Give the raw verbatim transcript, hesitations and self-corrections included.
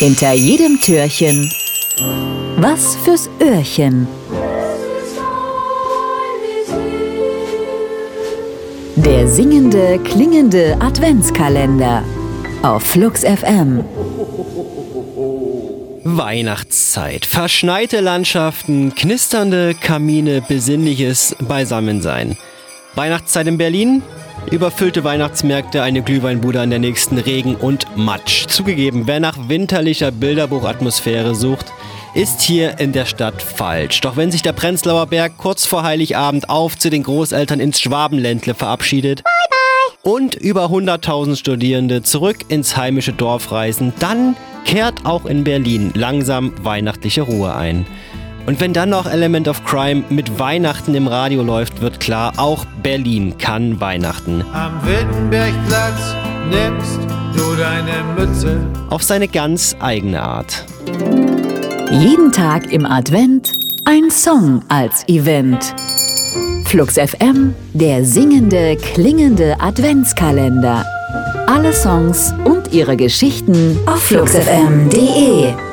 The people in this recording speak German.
Hinter jedem Türchen was fürs Öhrchen. Der singende, klingende Adventskalender auf Flux F M. Weihnachtszeit, verschneite Landschaften, knisternde Kamine, besinnliches Beisammensein. Weihnachtszeit in Berlin, überfüllte Weihnachtsmärkte, eine Glühweinbude an der nächsten Regen und Matsch. Zugegeben, wer nach winterlicher Bilderbuchatmosphäre sucht, ist hier in der Stadt falsch. Doch wenn sich der Prenzlauer Berg kurz vor Heiligabend auf zu den Großeltern ins Schwabenländle verabschiedet bye bye. Und über hunderttausend Studierende zurück ins heimische Dorf reisen, dann kehrt auch in Berlin langsam weihnachtliche Ruhe ein. Und wenn dann noch Element of Crime mit Weihnachten im Radio läuft, wird klar, auch Berlin kann Weihnachten. Am Wittenbergplatz nimmst du deine Mütze auf seine ganz eigene Art. Jeden Tag im Advent ein Song als Event. Flux F M, der singende, klingende Adventskalender. Alle Songs und ihre Geschichten auf flux f m punkt d e.